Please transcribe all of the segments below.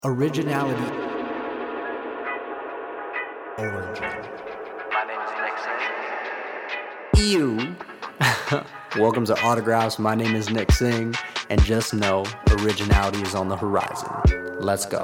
Originality. Origin. My name is Nick Singh. Ew. Welcome to Autographs. My name is Nick Singh, and just know originality is on the horizon. Let's go.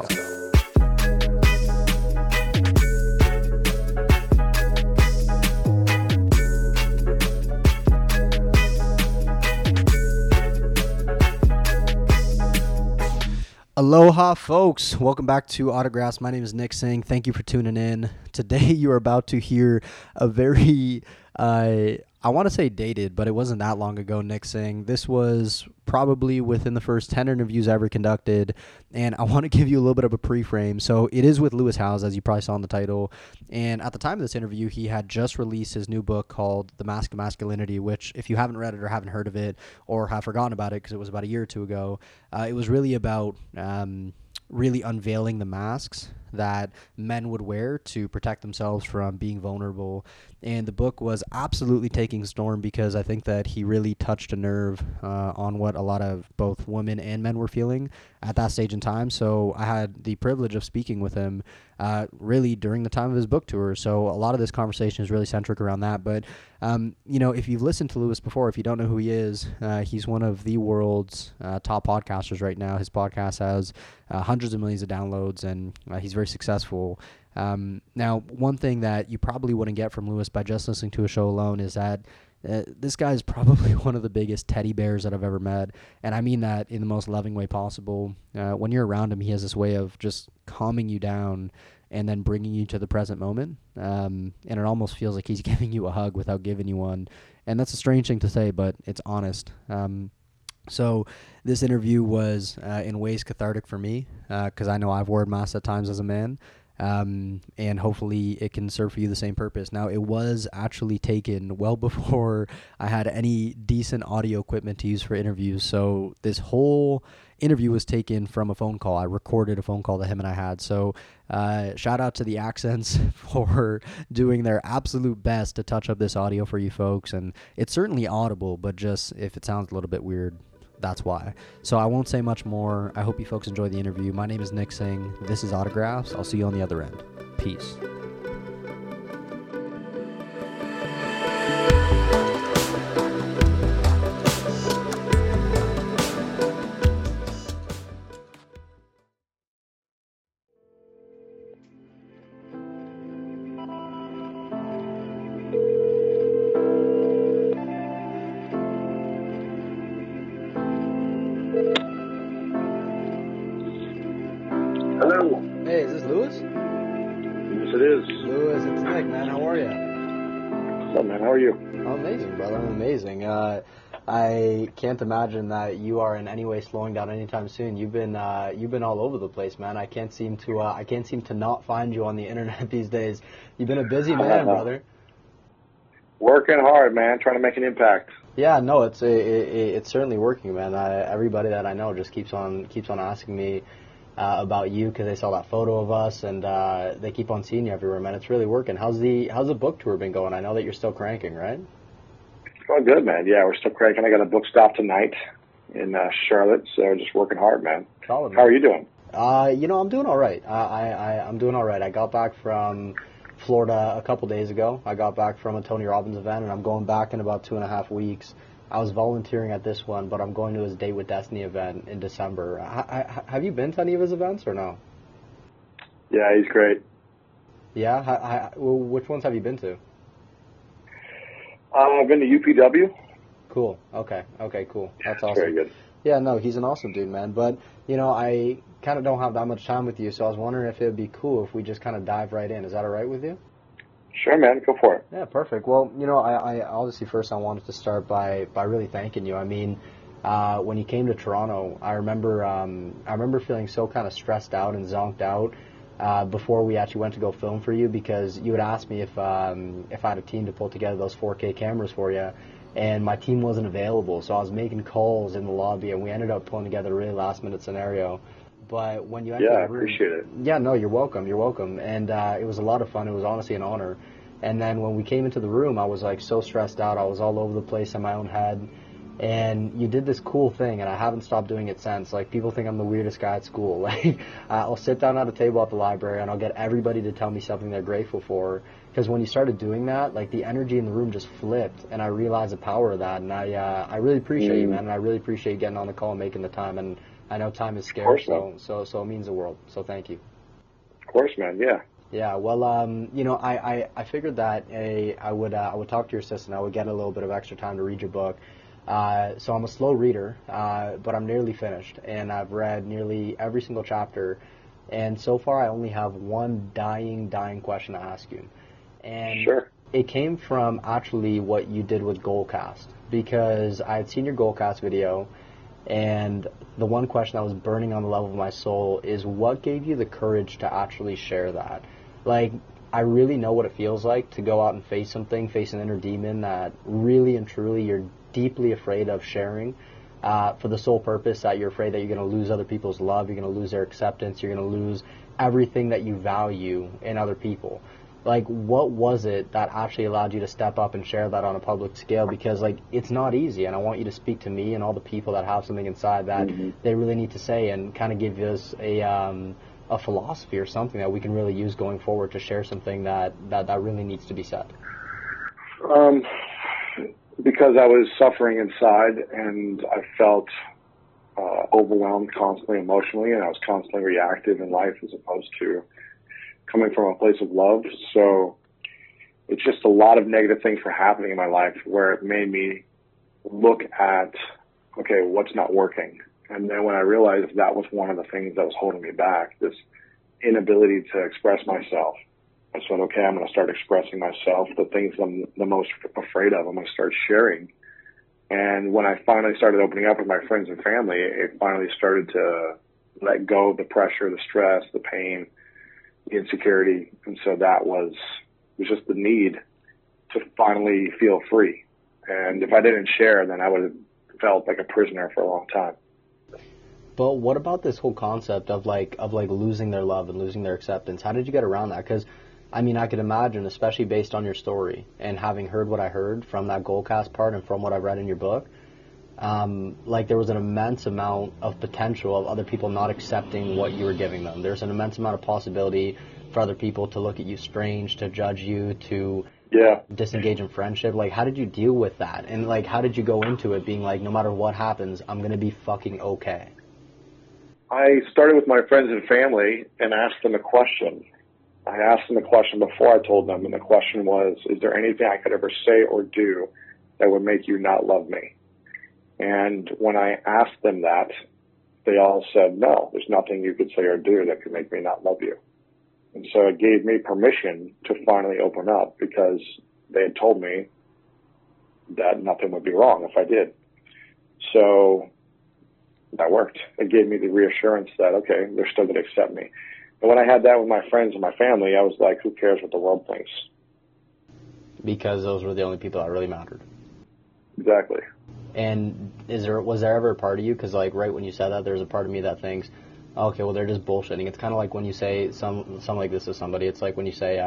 Aloha, folks. Welcome back to Autographs. My name is Nick Singh. Thank you for tuning in. Today, you are about to hear a very, I want to say dated, but it wasn't that long ago, Nick Singh. This was probably within the first 10 interviews I ever conducted, and I want to give you a little bit of a pre-frame. So it is with Lewis Howes, as you probably saw in the title, and at the time of this interview, he had just released his new book called The Mask of Masculinity, which, if you haven't read it or haven't heard of it or have forgotten about it because it was about a year or two ago, it was really about really unveiling the masks that men would wear to protect themselves from being vulnerable. And the book was absolutely taking storm because I think that he really touched a nerve on what a lot of both women and men were feeling at that stage in time. So I had the privilege of speaking with him really during the time of his book tour. So a lot of this conversation is really centric around that. But, if you've listened to Lewis before, if you don't know who he is, he's one of the world's top podcasters right now. His podcast has hundreds of millions of downloads, and he's very successful. Now, one thing that you probably wouldn't get from Lewis by just listening to a show alone is that this guy is probably one of the biggest teddy bears that I've ever met, and I mean that in the most loving way possible. When you're around him, he has this way of just calming you down and then bringing you to the present moment, and it almost feels like he's giving you a hug without giving you one, and that's a strange thing to say, but it's honest. So this interview was in ways cathartic for me because I know I've worn masks at times as a man. And hopefully it can serve for you the same purpose. Now, it was actually taken well before I had any decent audio equipment to use for interviews. So this whole interview was taken from a phone call. I recorded a phone call that him and I had. So shout out to the Accents for doing their absolute best to touch up this audio for you folks. And it's certainly audible, but just if it sounds a little bit weird, that's why. So I won't say much more. I hope you folks enjoy the interview. My name is Nick Singh. This is Autographs. I'll see you on the other end. Peace. Hello. Hey, is this Lewis? Yes, it is. Lewis, it's Nick, man. How are you? What's up, man? How are you? I'm amazing, brother. I'm amazing. I can't imagine that you are in any way slowing down anytime soon. You've been all over the place, man. I can't seem to not find you on the internet these days. You've been a busy man, brother. Working hard, man. Trying to make an impact. Yeah, no, it's certainly working, man. Everybody that I know just keeps on asking me about you because they saw that photo of us, and they keep on seeing you everywhere, man. It's really working. How's the book tour been going? I know that you're still cranking, right? It's going good, man. Yeah, we're still cranking. I got a book stop tonight in Charlotte, so just working hard, man. Solid, man. How are you doing? I'm doing all right. I'm doing all right. I got back from Florida a couple days ago. I got back from a Tony Robbins event, and I'm going back in about 2.5 weeks. I was volunteering at this one, but I'm going to his Date with Destiny event in December. Have you been to any of his events or no? Yeah, he's great. Yeah? Which ones have you been to? I've been to UPW. Cool. Okay, cool. That's awesome. Very good. Yeah, no, he's an awesome dude, man. But, I kind of don't have that much time with you, so I was wondering if it would be cool if we just kind of dive right in. Is that all right with you? Sure, man. Go for it. Yeah, perfect. Well, I obviously first I wanted to start by really thanking you. I mean, when you came to Toronto, I remember feeling so kind of stressed out and zonked out before we actually went to go film for you, because you had asked me if I had a team to pull together those 4K cameras for you, and my team wasn't available. So I was making calls in the lobby, and we ended up pulling together a really last-minute scenario. But when you entered I the room, appreciate it. Yeah, no, you're welcome. And it was a lot of fun. It was honestly an honor. And then when we came into the room, I was like so stressed out. I was all over the place in my own head. And you did this cool thing, and I haven't stopped doing it since. Like, people think I'm the weirdest guy at school. Like, I'll sit down at a table at the library, and I'll get everybody to tell me something they're grateful for. Because when you started doing that, like, the energy in the room just flipped, and I realized the power of that. And I really appreciate you, man, and I really appreciate you getting on the call and making the time. And I know time is scarce, so it means the world. So thank you. Of course, man. Yeah. Yeah, well, I figured that I would talk to your assistant. I would get a little bit of extra time to read your book. So I'm a slow reader, but I'm nearly finished, and I've read nearly every single chapter. And so far, I only have one dying question to ask you. And sure. It came from actually what you did with Goalcast, because I had seen your Goalcast video. And the one question that was burning on the level of my soul is, what gave you the courage to actually share that? Like, I really know what it feels like to go out and face something, face an inner demon that really and truly you're deeply afraid of sharing, for the sole purpose that you're afraid that you're going to lose other people's love, you're going to lose their acceptance, you're going to lose everything that you value in other people. Like, what was it that actually allowed you to step up and share that on a public scale? Because, like, it's not easy, and I want you to speak to me and all the people that have something inside that they really need to say, and kind of give us a philosophy or something that we can really use going forward to share something that really needs to be said. Because I was suffering inside, and I felt overwhelmed constantly emotionally, and I was constantly reactive in life as opposed to coming from a place of love. So it's just a lot of negative things were happening in my life where it made me look at, okay, what's not working? And then when I realized that was one of the things that was holding me back, this inability to express myself, I said, okay, I'm going to start expressing myself, the things I'm the most afraid of, I'm going to start sharing. And when I finally started opening up with my friends and family, it finally started to let go of the pressure, the stress, the pain, the insecurity. And so it was just the need to finally feel free. And if I didn't share, then I would have felt like a prisoner for a long time. But what about this whole concept of losing their love and losing their acceptance? How did you get around that? Because, I mean, I could imagine, especially based on your story and having heard what I heard from that Goalcast part and from what I've read in your book, like, there was an immense amount of potential of other people not accepting what you were giving them. There's an immense amount of possibility for other people to look at you strange, to judge you, to disengage in friendship. Like, how did you deal with that? And, like, how did you go into it being like, no matter what happens, I'm going to be fucking okay? I started with my friends and family and asked them a question. I asked them a question before I told them, and the question was, is there anything I could ever say or do that would make you not love me? And when I asked them that, they all said, no, there's nothing you could say or do that could make me not love you. And so it gave me permission to finally open up, because they had told me that nothing would be wrong if I did. So that worked. It gave me the reassurance that, okay, they're still going to accept me. And when I had that with my friends and my family, I was like, who cares what the world thinks? Because those were the only people that really mattered. Exactly. And was there ever a part of you, because, like, right when you said that, there's a part of me that thinks, okay, well, they're just bullshitting. It's kind of like when you say something like this to somebody. It's like when you say,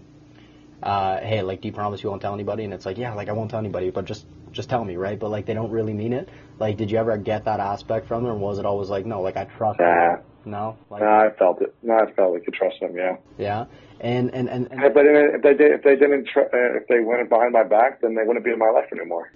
hey, like, do you promise you won't tell anybody? And it's like, yeah, like, I won't tell anybody, but just tell me, right? But, like, they don't really mean it. Like, did you ever get that aspect from them, or was it always like, no, like, I trust them? No? Like, no, I felt it. No, I felt like you trust them, yeah. Yeah? And but if they went behind my back, then they wouldn't be in my life anymore.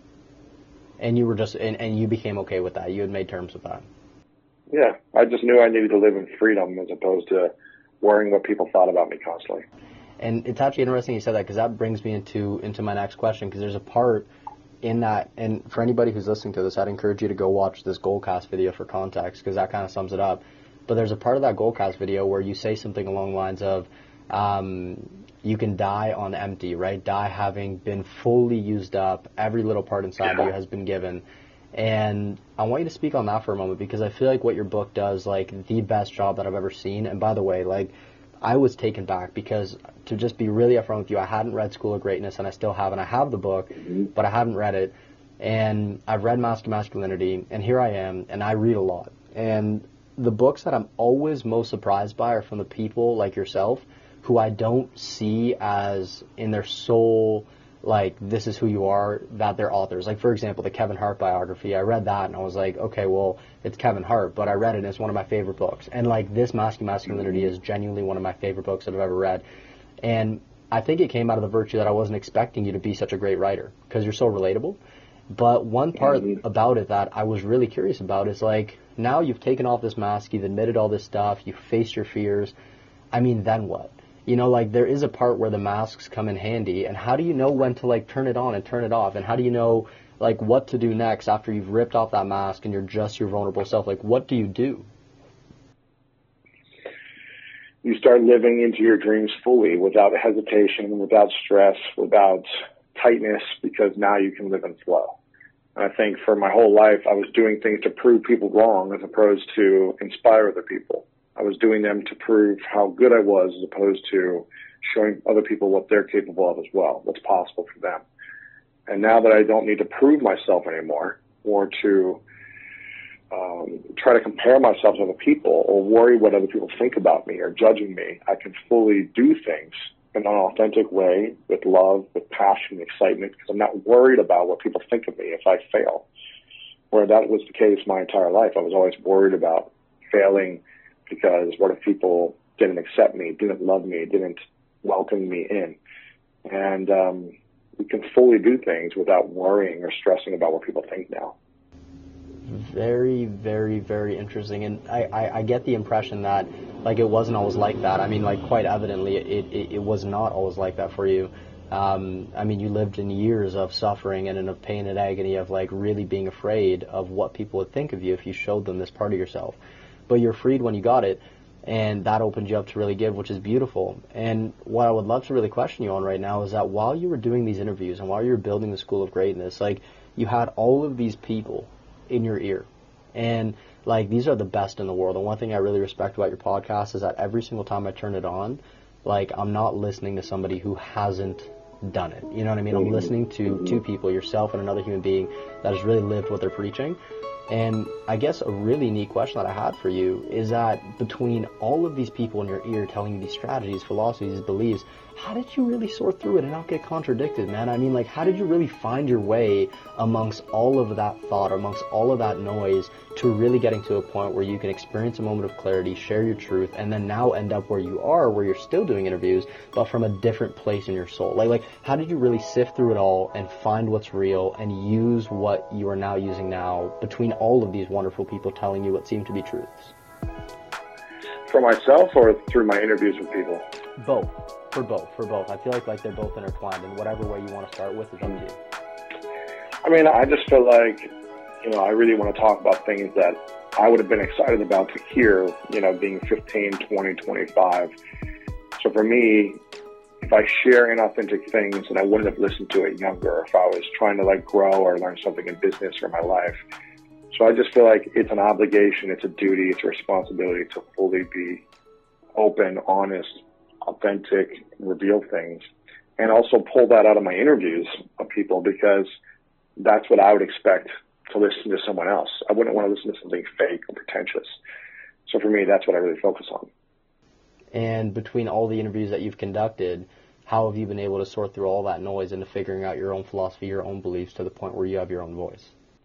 And you were just, and you became okay with that. You had made terms with that. Yeah, I just knew I needed to live in freedom as opposed to worrying what people thought about me constantly. And it's actually interesting you said that, because that brings me into my next question, because there's a part in that, and for anybody who's listening to this, I'd encourage you to go watch this Goalcast video for context, because that kind of sums it up. But there's a part of that Goalcast video where you say something along the lines of, you can die on empty, right? Die having been fully used up. Every little part inside of you has been given. And I want you to speak on that for a moment, because I feel like what your book does, like, the best job that I've ever seen. And by the way, like, I was taken back, because to just be really upfront with you, I hadn't read School of Greatness, and I still haven't. I have the book, but I haven't read it. And I've read Master Masculinity, and here I am, and I read a lot. And the books that I'm always most surprised by are from the people like yourself, who I don't see as in their soul like, this is who you are, that they're authors. Like, for example, the Kevin Hart biography, I read that and I was like, okay, well, it's Kevin Hart, but I read it and it's one of my favorite books. And, like, this Masking Masculinity is genuinely one of my favorite books that I've ever read. And I think it came out of the virtue that I wasn't expecting you to be such a great writer, because you're so relatable. But one part about it that I was really curious about is, like, now you've taken off this mask, you've admitted all this stuff, you've faced your fears. I mean, then what? You know, like, there is a part where the masks come in handy, and how do you know when to, like, turn it on and turn it off? And how do you know, like, what to do next after you've ripped off that mask and you're just your vulnerable self? Like, what do you do? You start living into your dreams fully, without hesitation, without stress, without tightness, because now you can live in flow. And I think for my whole life, I was doing things to prove people wrong as opposed to inspire other people. I was doing them to prove how good I was as opposed to showing other people what they're capable of as well, what's possible for them. And now that I don't need to prove myself anymore or to try to compare myself to other people or worry what other people think about me or judging me, I can fully do things in an authentic way with love, with passion, excitement, because I'm not worried about what people think of me if I fail. Where that was the case my entire life. I was always worried about failing because what if people didn't accept me, didn't love me, didn't welcome me in? And we can fully do things without worrying or stressing about what people think now. Very, very, very interesting. And I get the impression that, like, it wasn't always like that. I mean, like, quite evidently, it was not always like that for you. I mean, you lived in years of suffering and in a pain and agony of, like, really being afraid of what people would think of you if you showed them this part of yourself. But you're freed when you got it, and that opened you up to really give, which is beautiful. And what I would love to really question you on right now is that while you were doing these interviews and while you were building the School of Greatness, like, you had all of these people in your ear. And, like, these are the best in the world. And one thing I really respect about your podcast is that every single time I turn it on, like, I'm not listening to somebody who hasn't done it. You know what I mean? I'm listening to two people, yourself and another human being, that has really lived what they're preaching. And I guess a really neat question that I had for you is that between all of these people in your ear telling you these strategies, philosophies, beliefs, how did you really sort through it and not get contradicted, man? I mean, like, how did you really find your way amongst all of that thought, amongst all of that noise, to really getting to a point where you can experience a moment of clarity, share your truth, and then now end up where you are, where you're still doing interviews, but from a different place in your soul? Like, how did you really sift through it all and find what's real and use what you are now using now between all of these wonderful people telling you what seem to be truths? For myself or through my interviews with people? Both. For both. I feel like they're both intertwined, and whatever way you want to start with is up to you. I mean, I just feel like, you know, I really want to talk about things that I would have been excited about to hear, you know, being 15, 20, 25. So for me, if I share inauthentic things and I wouldn't have listened to it younger, if I was trying to, like, grow or learn something in business or my life. So I just feel like it's an obligation, it's a duty, it's a responsibility to fully be open, honest, authentic, reveal things, and also pull that out of my interviews of people, because that's what I would expect to listen to someone else. I wouldn't want to listen to something fake or pretentious. So for me, that's what I really focus on. And between all the interviews that you've conducted, how have you been able to sort through all that noise into figuring out your own philosophy, your own beliefs, to the point where you have your own voice?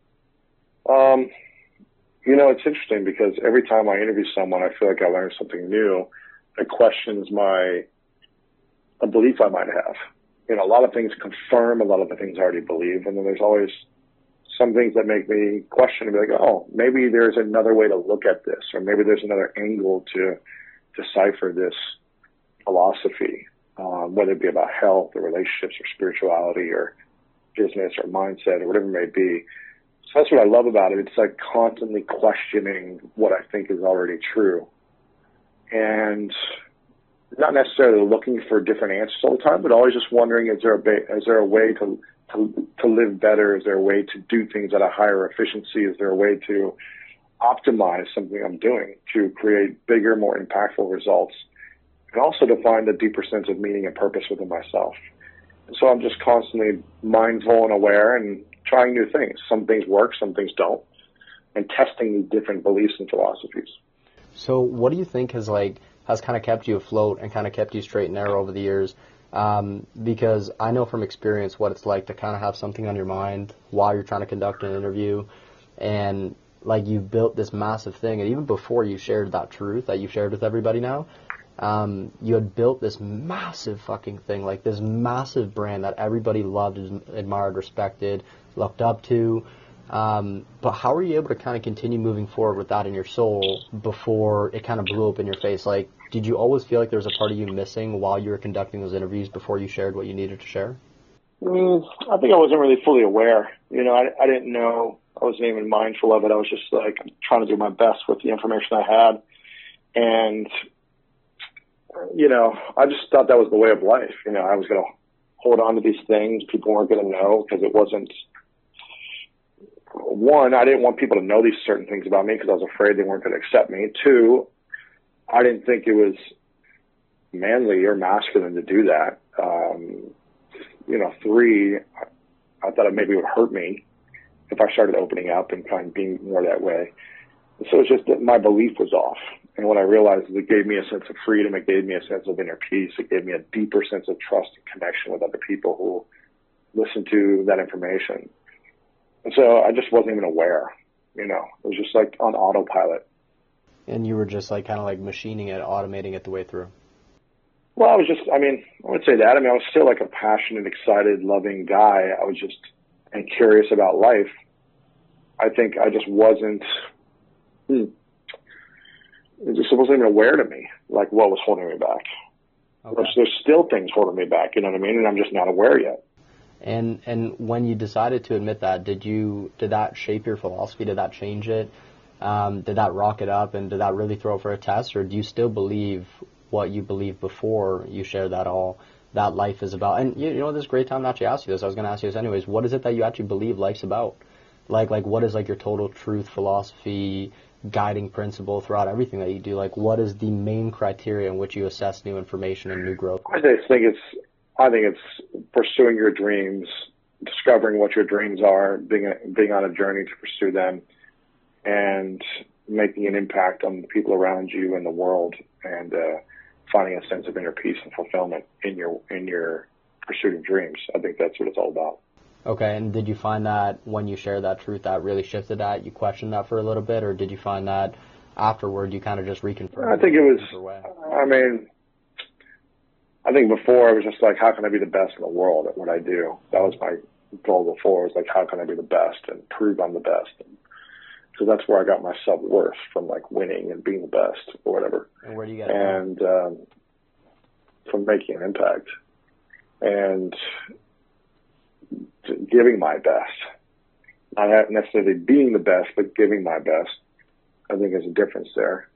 You know, it's interesting because every time I interview someone, I feel like I learn something new that questions a belief I might have. You know, a lot of things confirm a lot of the things I already believe, and then there's always some things that make me question and be like, oh, maybe there's another way to look at this, or maybe there's another angle to decipher this philosophy, whether it be about health or relationships or spirituality or business or mindset or whatever it may be. So that's what I love about it. It's like constantly questioning what I think is already true, and not necessarily looking for different answers all the time, but always just wondering, is there a way to live better? Is there a way to do things at a higher efficiency? Is there a way to optimize something I'm doing to create bigger, more impactful results, and also to find a deeper sense of meaning and purpose within myself? And so I'm just constantly mindful and aware and trying new things. Some things work, some things don't, and testing these different beliefs and philosophies. So what do you think has kind of kept you afloat and kind of kept you straight and narrow over the years? because I know from experience what it's like to kind of have something on your mind while you're trying to conduct an interview, and like you've built this massive thing, and even before you shared that truth that you've shared with everybody now, you had built this massive fucking thing, like this massive brand that everybody loved, admired, respected, looked up to. But how were you able to kind of continue moving forward with that in your soul before it kind of blew up in your face? Like, did you always feel like there was a part of you missing while you were conducting those interviews before you shared what you needed to share? I think I wasn't really fully aware. I didn't know. I wasn't even mindful of it. I was just like trying to do my best with the information I had. And, I just thought that was the way of life. I was going to hold on to these things. People weren't going to know because it wasn't, one, I didn't want people to know these certain things about me because I was afraid they weren't going to accept me. Two, I didn't think it was manly or masculine to do that. Three, I thought it maybe would hurt me if I started opening up and kind of being more that way. So it's just that my belief was off. And what I realized is it gave me a sense of freedom. It gave me a sense of inner peace. It gave me a deeper sense of trust and connection with other people who listened to that information. And so I just wasn't even aware, it was just like on autopilot. And you were just like kind of like machining it, automating it the way through. Well, I would say that. I was still like a passionate, excited, loving guy. I was just and curious about life. I think I just wasn't, it just wasn't even aware to me, like what was holding me back. Okay. There's still things holding me back, you know what I mean? And I'm just not aware yet. And when you decided to admit that, did that shape your philosophy? Did that change it? Did that rock it up, and did that really throw for a test, or do you still believe what you believed before you shared that life is about? And this is a great time to actually ask you this. I was going to ask you this anyways. What is it that you actually believe life's about? Like what is like your total truth, philosophy, guiding principle throughout everything that you do? Like, what is the main criteria in which you assess new information and new growth? I think it's pursuing your dreams, discovering what your dreams are, being on a journey to pursue them, and making an impact on the people around you and the world, and finding a sense of inner peace and fulfillment in your pursuit of dreams. I think that's what it's all about. Okay, and did you find that when you shared that truth that really shifted that? You questioned that for a little bit, or did you find that afterward you kind of just reconfirmed? I think it was, I think before it was just like, how can I be the best in the world at what I do? That was my goal before, was like, how can I be the best and prove I'm the best? So that's where I got my self-worth, from like winning and being the best or whatever. And where do you get it? And from making an impact and giving my best. Not necessarily being the best, but giving my best. I think there's a difference there.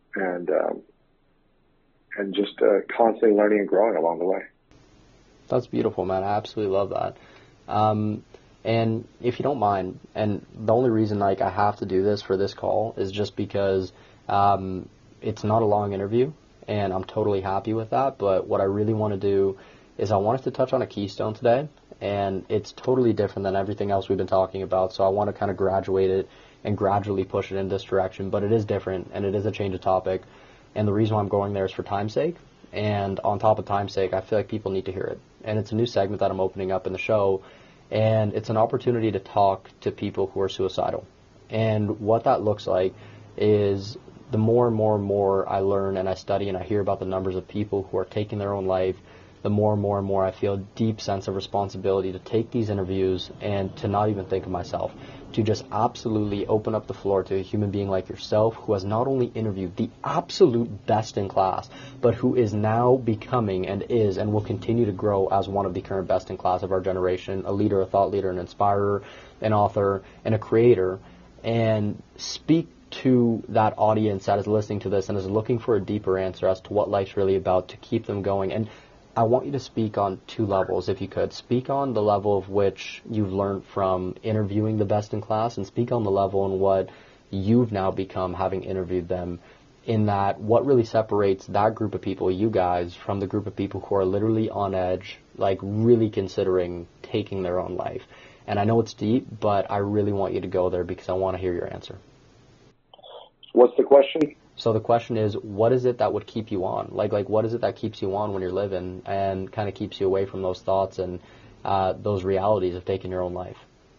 And just constantly learning and growing along the way. That's beautiful, man. I absolutely love that. And if you don't mind, and the only reason like I have to do this for this call is just because it's not a long interview, and I'm totally happy with that. But what I really want to do is I wanted to touch on a keystone today, and it's totally different than everything else we've been talking about. So I want to kind of graduate it and gradually push it in this direction. But it is different, and it is a change of topic. And the reason why I'm going there is for time's sake. And on top of time's sake, I feel like people need to hear it. And it's a new segment that I'm opening up in the show. And it's an opportunity to talk to people who are suicidal. And what that looks like is the more and more I learn and I study and I hear about the numbers of people who are taking their own life, the more and more I feel a deep sense of responsibility to take these interviews and to not even think of myself, to just absolutely open up the floor to a human being like yourself who has not only interviewed the absolute best in class, but who is now becoming and is and will continue to grow as one of the current best in class of our generation, a leader, a thought leader, an inspirer, an author, and a creator, and speak to that audience that is listening to this and is looking for a deeper answer as to what life's really about, to keep them going. And I want you to speak on two levels, if you could. Speak on the level of which you've learned from interviewing the best in class, and speak on the level in what you've now become having interviewed them, in that what really separates that group of people, you guys, from the group of people who are literally on edge, like really considering taking their own life. And I know it's deep, but I really want you to go there because I want to hear your answer. What's the question? So the question is, what is it that would keep you on? Like what is it that keeps you on when you're living and kind of keeps you away from those thoughts and those realities of taking your own life?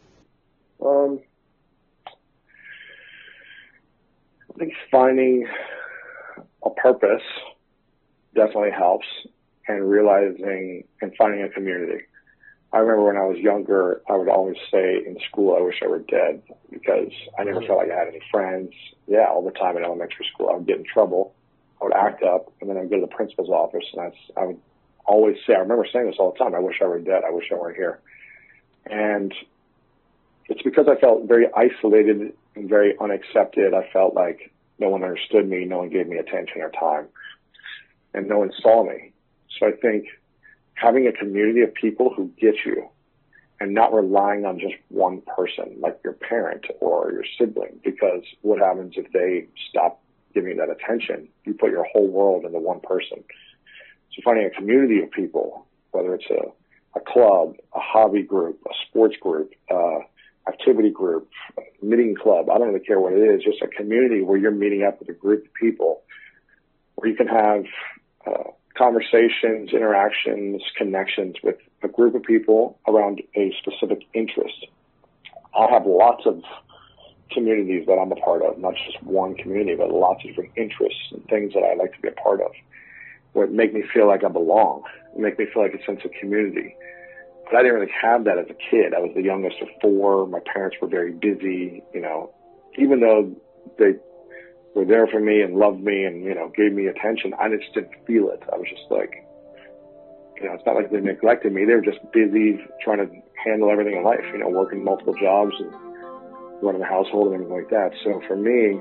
I think finding a purpose definitely helps, and realizing and finding a community. I remember when I was younger, I would always say in school, I wish I were dead, because I never felt like I had any friends. Yeah, all the time in elementary school, I would get in trouble. I would act up, and then I'd go to the principal's office, and I would always say, I remember saying this all the time, I wish I were dead. I wish I weren't here. And it's because I felt very isolated and very unaccepted. I felt like no one understood me, no one gave me attention or time, and no one saw me. So I think having a community of people who get you and not relying on just one person, like your parent or your sibling, because what happens if they stop giving that attention? You put your whole world into one person. So finding a community of people, whether it's a club, a hobby group, a sports group, activity group, knitting club, I don't really care what it is, just a community where you're meeting up with a group of people where you can have conversations, interactions, connections with a group of people around a specific interest. I have lots of communities that I'm a part of, not just one community, but lots of different interests and things that I like to be a part of, what make me feel like I belong, make me feel like a sense of community. But I didn't really have that as a kid. I was the youngest of four. My parents were very busy, even though they were there for me and loved me and, gave me attention, I just didn't feel it. I was just like, it's not like they neglected me. They were just busy trying to handle everything in life, working multiple jobs and running a household and everything like that. So for me,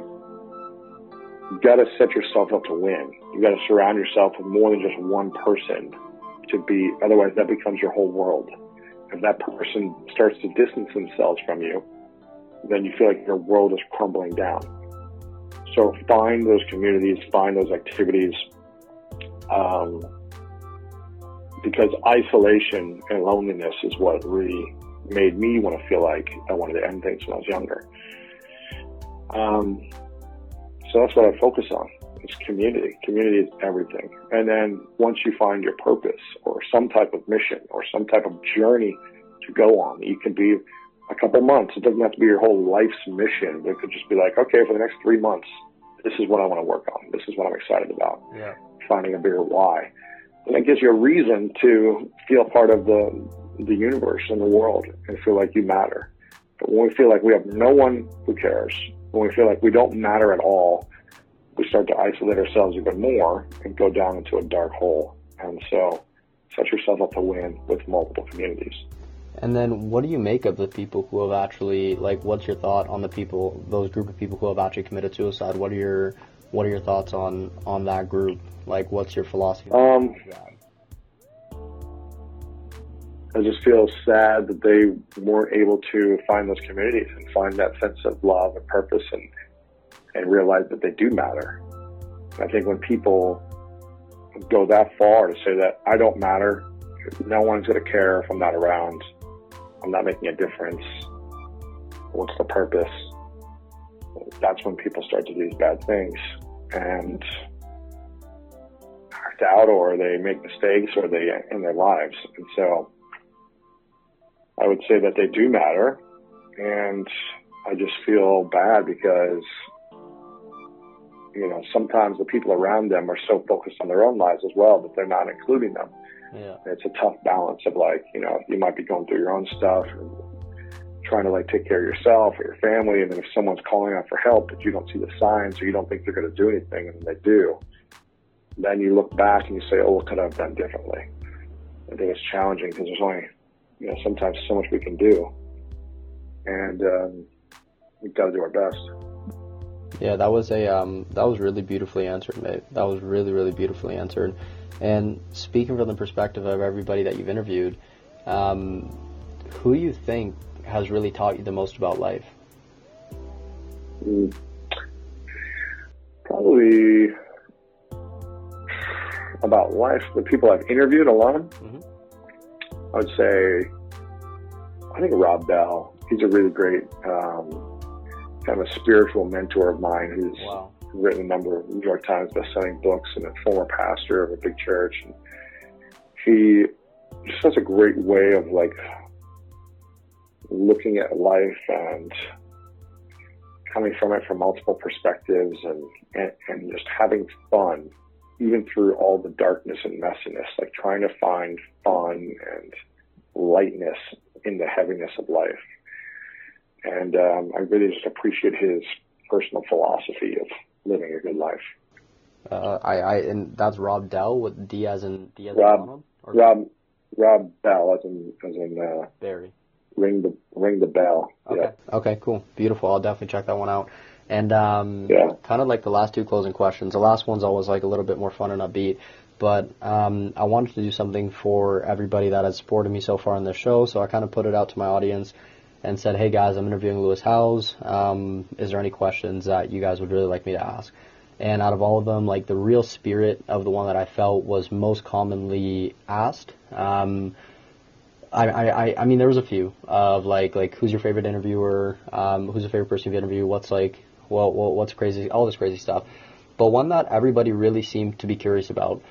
you got to set yourself up to win. You got to surround yourself with more than just one person otherwise that becomes your whole world. If that person starts to distance themselves from you, then you feel like your world is crumbling down. So find those communities, find those activities, because isolation and loneliness is what really made me want to feel like I wanted to end things when I was younger. So that's what I focus on. It's community. Community is everything. And then once you find your purpose or some type of mission or some type of journey to go on, it can be a couple months. It doesn't have to be your whole life's mission. It could just be like, okay, for the next 3 months, this is what I want to work on. This is what I'm excited about. Yeah. Finding a bigger why. And it gives you a reason to feel part of the universe and the world and feel like you matter. But when we feel like we have no one who cares, when we feel like we don't matter at all, we start to isolate ourselves even more and go down into a dark hole. And so set yourself up to win with multiple communities. And then what do you make of the people who have actually, what's your thought on those group of people who have actually committed suicide? What are your thoughts on that group? What's your philosophy? I just feel sad that they weren't able to find those communities and find that sense of love and purpose and realize that they do matter. I think when people go that far to say that I don't matter, no one's going to care if I'm not around, I'm not making a difference, what's the purpose? That's when people start to do these bad things and act out, or they make mistakes, or they end their lives. And so I would say that they do matter, and I just feel bad because sometimes the people around them are so focused on their own lives as well that they're not including them. Yeah. It's a tough balance of you might be going through your own stuff and trying to take care of yourself or your family, and then if someone's calling out for help but you don't see the signs or you don't think they're going to do anything and they do, then you look back and you say, oh, what could I have done differently? I think it's challenging because there's only sometimes so much we can do, and we've got to do our best. Yeah, that was really beautifully answered, mate. That was really, really beautifully answered. And speaking from the perspective of everybody that you've interviewed, who do you think has really taught you the most about life? Probably about life, the people I've interviewed alone. Mm-hmm. I would say, I think Rob Bell. He's a really great kind of a spiritual mentor of mine who's written a number of New York Times best-selling books and a former pastor of a big church. And he just has a great way of like looking at life and coming from it from multiple perspectives and just having fun, even through all the darkness and messiness, like trying to find fun and lightness in the heaviness of life. And I really just appreciate his personal philosophy of living a good life. And that's Rob Dell with D as in Rob Bell as in Barry. Ring the bell. Okay. Yeah. Okay, cool. Beautiful. I'll definitely check that one out. And kind of like the last two closing questions. The last one's always like a little bit more fun and upbeat. But I wanted to do something for everybody that has supported me so far in this show. So I kind of put it out to my audience and said, hey guys, I'm interviewing Lewis Howes. Is there any questions that you guys would really like me to ask? And out of all of them, like the real spirit of the one that I felt was most commonly asked. I mean, there was a few of like who's your favorite interviewer? Who's your favorite person you've interviewed? What's like, what's crazy? All this crazy stuff. But one that everybody really seemed to be curious about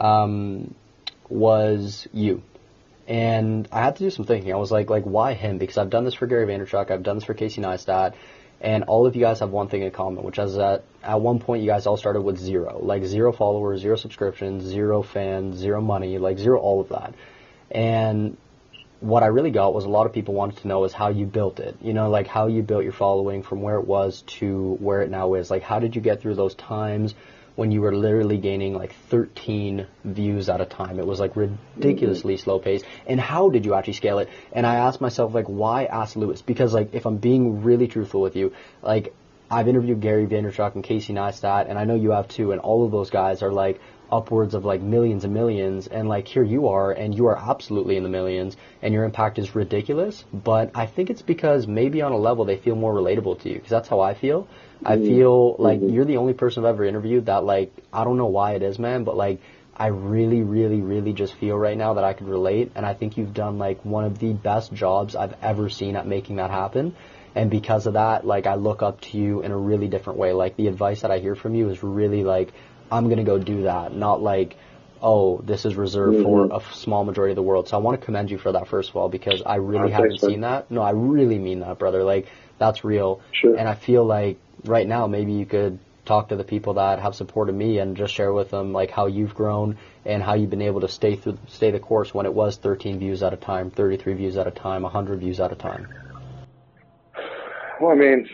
was you. And I had to do some thinking. I was like, why him? Because I've done this for Gary Vaynerchuk. I've done this for Casey Neistat. And all of you guys have one thing in common, which is that at one point you guys all started with zero. Like 0 followers, 0 subscriptions, 0 fans, 0 money, like 0 all of that. And what I really got was a lot of people wanted to know is how you built it. You know, like how you built your following from where it was to where it now is. Like how did you get through those times when you were literally gaining like 13 views at a time? It was like ridiculously slow pace. And how did you actually scale it? And I asked myself, like, why ask Lewis? Because like, if I'm being really truthful with you, like I've interviewed Gary Vaynerchuk and Casey Neistat, and I know you have too, and all of those guys are like upwards of like millions and millions, and like here you are, and you are absolutely in the millions, and your impact is ridiculous. But I think it's because maybe on a level they feel more relatable to you, because that's how I feel. I feel like you're the only person I've ever interviewed that, like, I don't know why it is, man, but like I really, really, really just feel right now that I could relate, and I think you've done like one of the best jobs I've ever seen at making that happen. And because of that, like, I look up to you in a really different way. Like, the advice that I hear from you is really like, I'm going to go do that, not like, oh, this is reserved for a small majority of the world. So I want to commend you for that, first of all, because I really haven't seen that. No, I really mean that, brother. Like, that's real. Sure. And I feel like right now maybe you could talk to the people that have supported me and just share with them like how you've grown and how you've been able to stay the course when it was 13 views at a time, 33 views at a time, 100 views at a time. Well, I mean,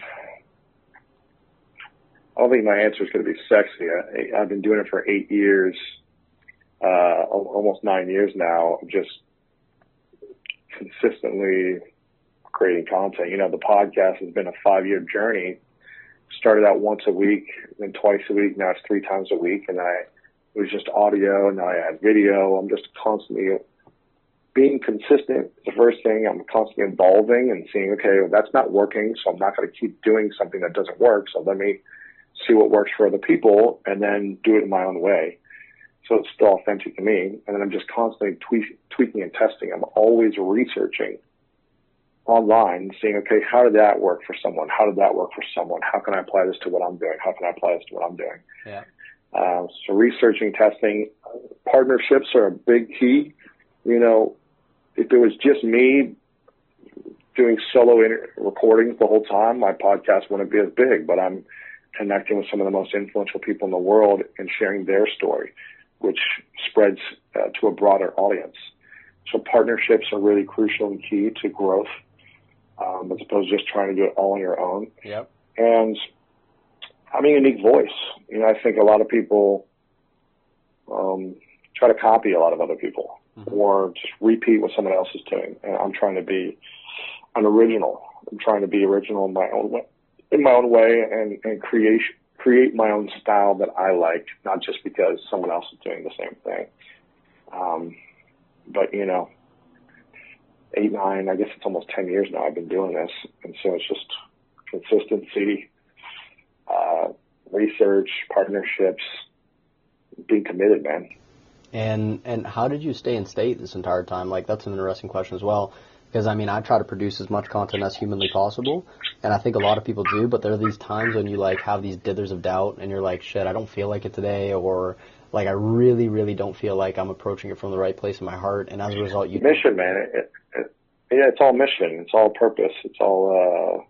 I don't think my answer is going to be sexy. I've been doing it for 8 years, almost 9 years now, just consistently creating content. You know, the podcast has been a 5-year journey. Started out once a week, then twice a week. Now it's 3 times a week. And it was just audio, and now I add video. I'm just constantly being consistent. The first thing, I'm constantly evolving and seeing, okay, well, that's not working, so I'm not going to keep doing something that doesn't work. So let me see what works for other people and then do it in my own way. So it's still authentic to me. And then I'm just constantly tweaking and testing. I'm always researching online, seeing, okay, how did that work for someone? How did that work for someone? How can I apply this to what I'm doing? How can I apply this to what I'm doing? Yeah. So researching, testing, partnerships are a big key. You know, if it was just me doing solo recordings the whole time, my podcast wouldn't be as big, but I'm connecting with some of the most influential people in the world and sharing their story, which spreads to a broader audience. So partnerships are really crucial and key to growth, as opposed to just trying to do it all on your own. Yep. And having a unique voice. You know, I think a lot of people try to copy a lot of other people or just repeat what someone else is doing. And I'm trying to be an original. I'm trying to be original in my own way, and create my own style that I like, not just because someone else is doing the same thing. But, you know, 8, 9, I guess it's almost 10 years now I've been doing this. And so it's just consistency, research, partnerships, being committed, man. And how did you stay in state this entire time? Like, that's an interesting question as well, Because, I mean, I try to produce as much content as humanly possible, and I think a lot of people do, but there are these times when you, like, have these dithers of doubt, and you're like, shit, I don't feel like it today, or, like, I really, really don't feel like I'm approaching it from the right place in my heart, and as a result, you... Mission, man. Yeah, it's all mission. It's all purpose. It's all,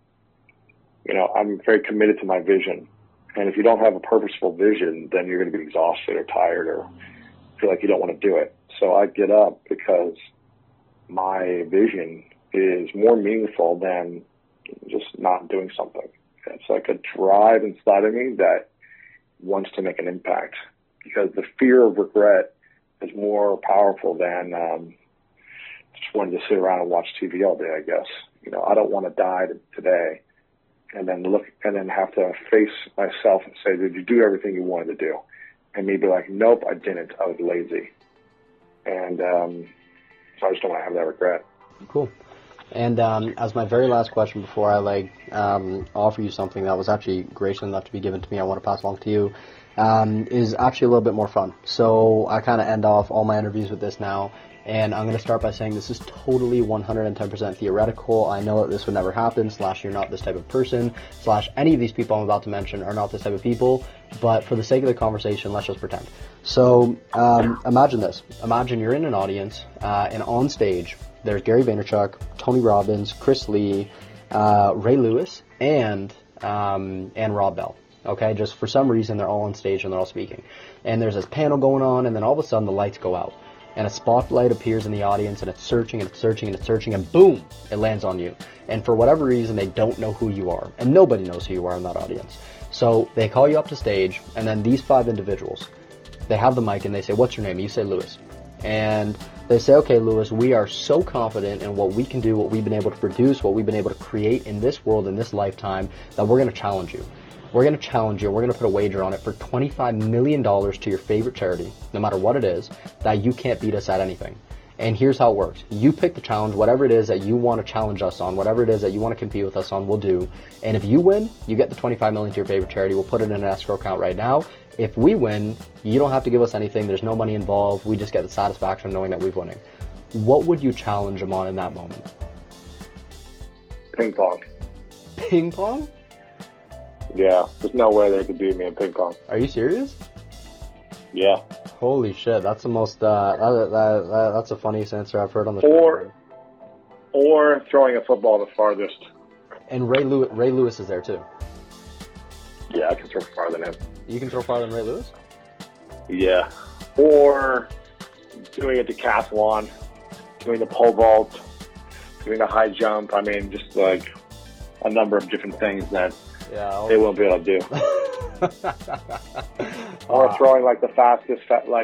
I'm very committed to my vision. And if you don't have a purposeful vision, then you're going to be exhausted or tired or feel like you don't want to do it. So I get up because my vision is more meaningful than just not doing something. It's like a drive inside of me that wants to make an impact, because the fear of regret is more powerful than just wanting to sit around and watch TV all day, I guess. I don't want to die today and then have to face myself and say, did you do everything you wanted to do? And me be like, nope, I didn't. I was lazy. And so I just don't want to have that regret. Cool. And as my very last question before I offer you something that was actually gracious enough to be given to me, I want to pass along to you, is actually a little bit more fun. So I kind of end off all my interviews with this now, and I'm going to start by saying this is totally 110% theoretical. I know that this would never happen, / you're not this type of person, / any of these people I'm about to mention are not this type of people, but for the sake of the conversation, let's just pretend. So imagine this. Imagine you're in an audience, and on stage, there's Gary Vaynerchuk, Tony Robbins, Chris Lee, Ray Lewis, and Rob Bell. Okay, just for some reason they're all on stage and they're all speaking. And there's this panel going on, and then all of a sudden the lights go out. And a spotlight appears in the audience, and it's searching, and it's searching, and it's searching, and boom, it lands on you. And for whatever reason, they don't know who you are. And nobody knows who you are in that audience. So they call you up to stage, and then these 5 individuals, they have the mic, and they say, what's your name? You say Lewis. And they say, okay, Lewis, we are so confident in what we can do, what we've been able to produce, what we've been able to create in this world, in this lifetime, that we're going to challenge you. We're going to challenge you. We're going to put a wager on it for $25 million to your favorite charity, no matter what it is, that you can't beat us at anything. And here's how it works. You pick the challenge, whatever it is that you want to challenge us on, whatever it is that you want to compete with us on, we'll do. And if you win, you get the $25 million to your favorite charity. We'll put it in an escrow account right now. If we win, you don't have to give us anything. There's no money involved. We just get the satisfaction of knowing that we've winning. What would you challenge them on in that moment? Ping pong. Ping pong? Yeah, there's no way they could beat me in ping pong. Are you serious? Yeah. Holy shit, that's the most, that's the funniest answer I've heard on the show. Or throwing a football the farthest. And Ray Lewis is there too. Yeah, I can throw farther than him. You can throw farther than Ray Lewis? Yeah. Or doing a decathlon, doing the pole vault, doing the high jump. I mean, just like a number of different things that they won't be able to do. Or throwing like the fastest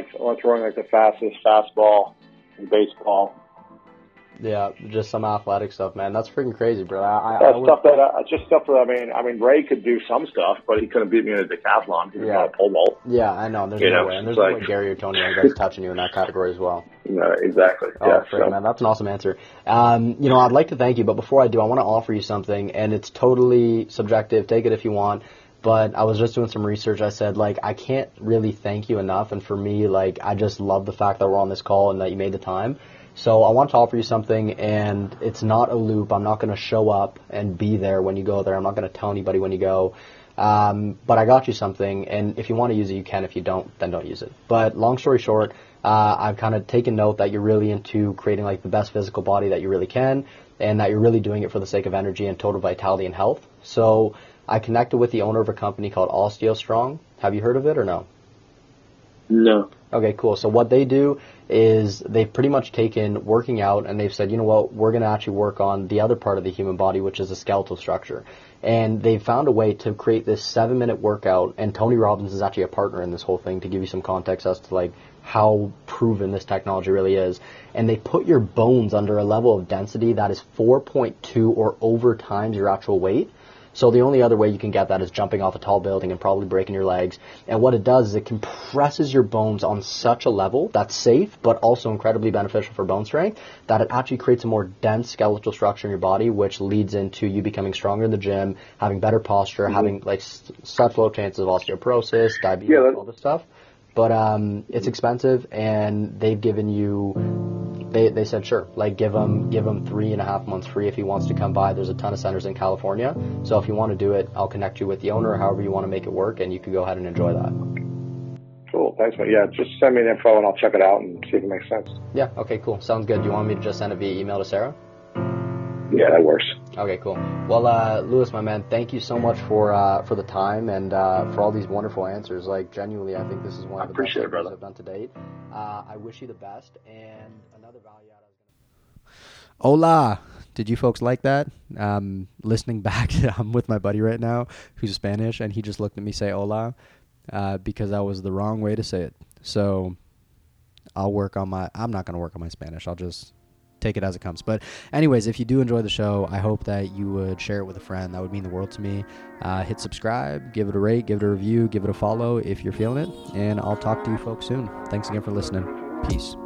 fastball in baseball. Yeah, just some athletic stuff, man. That's freaking crazy, bro. Stuff that I mean, Ray could do some stuff, but he couldn't beat me in a decathlon. He's not a pole vault. Yeah, I know. There's no way. And there's no way Gary or Tony are guys touching you in that category as well. No, exactly. Man, that's an awesome answer. I'd like to thank you, but before I do, I want to offer you something, and it's totally subjective. Take it if you want. But I was just doing some research. I said, I can't really thank you enough. And for me, I just love the fact that we're on this call and that you made the time. So I want to offer you something, and it's not a loop. I'm not going to show up and be there when you go there. I'm not going to tell anybody when you go. But I got you something, and if you want to use it, you can. If you don't, then don't use it. But long story short, I've kind of taken note that you're really into creating the best physical body that you really can, and that you're really doing it for the sake of energy and total vitality and health. So I connected with the owner of a company called OsteoStrong. Have you heard of it or no? No. Okay, cool. So what they do is they've pretty much taken working out and they've said, you know what, we're going to actually work on the other part of the human body, which is the skeletal structure. And they've found a way to create this 7-minute workout, and Tony Robbins is actually a partner in this whole thing, to give you some context as to how proven this technology really is. And they put your bones under a level of density that is 4.2 or over times your actual weight. So the only other way you can get that is jumping off a tall building and probably breaking your legs. And what it does is it compresses your bones on such a level that's safe, but also incredibly beneficial for bone strength, that it actually creates a more dense skeletal structure in your body, which leads into you becoming stronger in the gym, having better posture, having such low chances of osteoporosis, diabetes, all this stuff. But it's expensive, and they've given you They said sure, like give him 3.5 months free if he wants to come by. There's a ton of centers in California, so if you want to do it, I'll connect you with the owner, however you want to make it work, and you can go ahead and enjoy that. Cool, thanks, man. Yeah, just send me the info and I'll check it out and see if it makes sense. Yeah, okay, cool, sounds good. Do you want me to just send it via email to Sarah? Yeah, that works. Okay, cool. Well, Lewis, my man, thank you so much for the time and for all these wonderful answers. Like, genuinely, I think this is one of the best interviews I've done to date. I wish you the best. And another value add I was going to... Hola! Did you folks like that? Listening back, I'm with my buddy right now who's Spanish, and he just looked at me say hola because that was the wrong way to say it. So I'm not going to work on my Spanish. I'll just take it as it comes. But anyways, if you do enjoy the show, I hope that you would share it with a friend. That would mean the world to me. Hit subscribe, give it a rate, give it a review, give it a follow if you're feeling it. And I'll talk to you folks soon. Thanks again for listening. Peace.